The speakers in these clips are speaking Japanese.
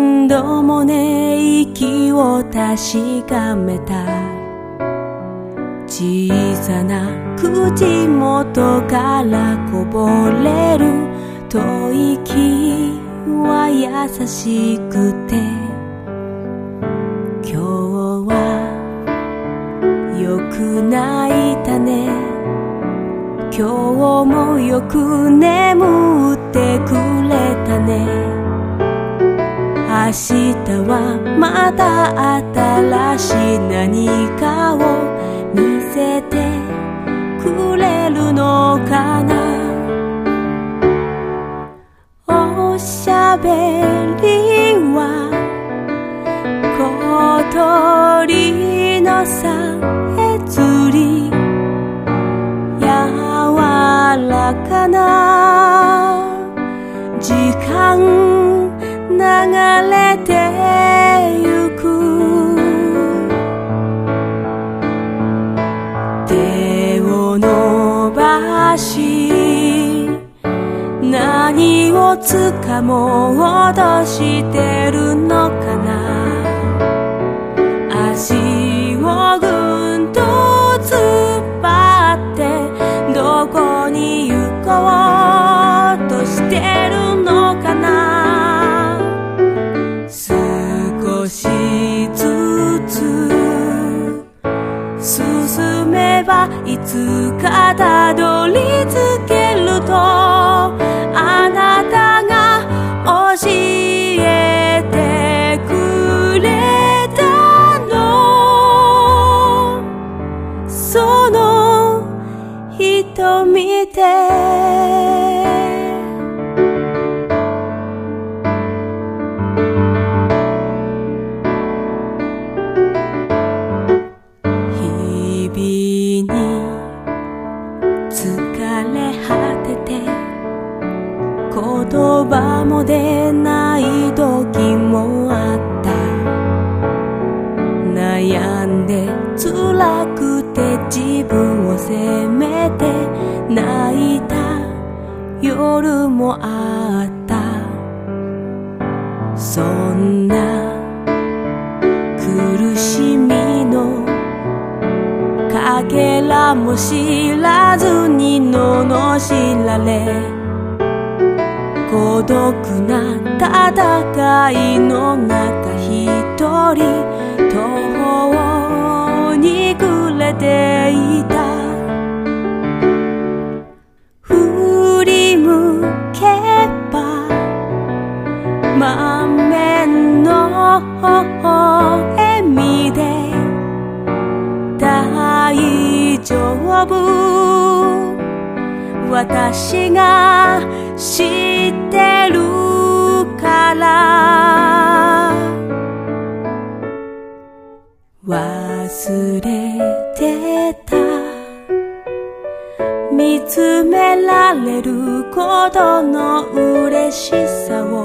何度もね息を確かめた。小さな口元からこぼれる吐息は優しくて、今日はよく泣いたね、今日もよく眠ってくれたね。明日はまた新しい何かを見せてくれるのかな。おしゃべりは小鳥のさえずり、柔らかな時間流れてゆく。手を伸ばし何を掴もうとしてるのかな。足をぐんと突っ張ってどこに行こうとしてるのかな。少しずつ進めばいつかたどり着けるとあなたが教えてくれたの。その瞳で言葉も出ない時もあった。悩んで辛くて自分を責めて泣いた夜もあった。そんな苦しみのかけらも知らずに罵られ、孤独な戦いの中一人途方に暮れていた。振り向けば満面の笑みで大丈夫、私が知ってるから。忘れてた見つめられることの嬉しさを、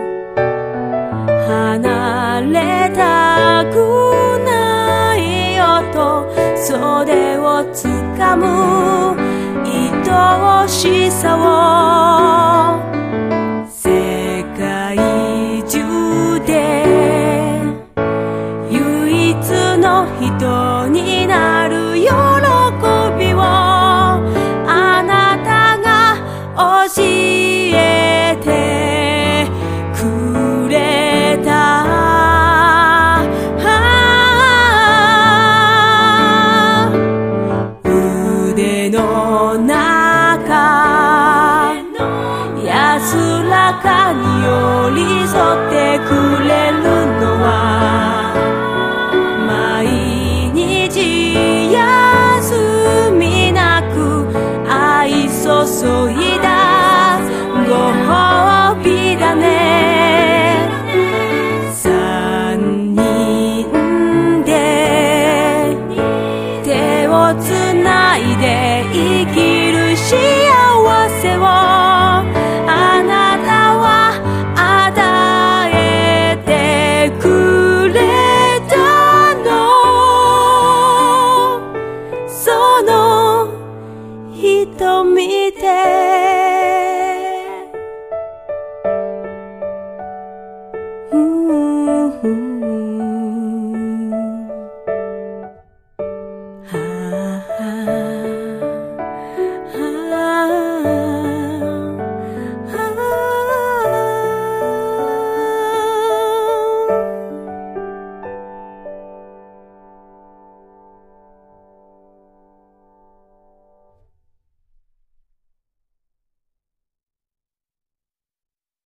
離れたくないよと袖をつかむ愛おしさを、世界中で唯一の人になる喜びをあなたが教えてくれた。腕の中安らかに寄り添ってくれるのは、毎日休みなく愛注いだご褒美だね。三人で手をつないで生きる幸せをあなたは与えてくれたの。その瞳でう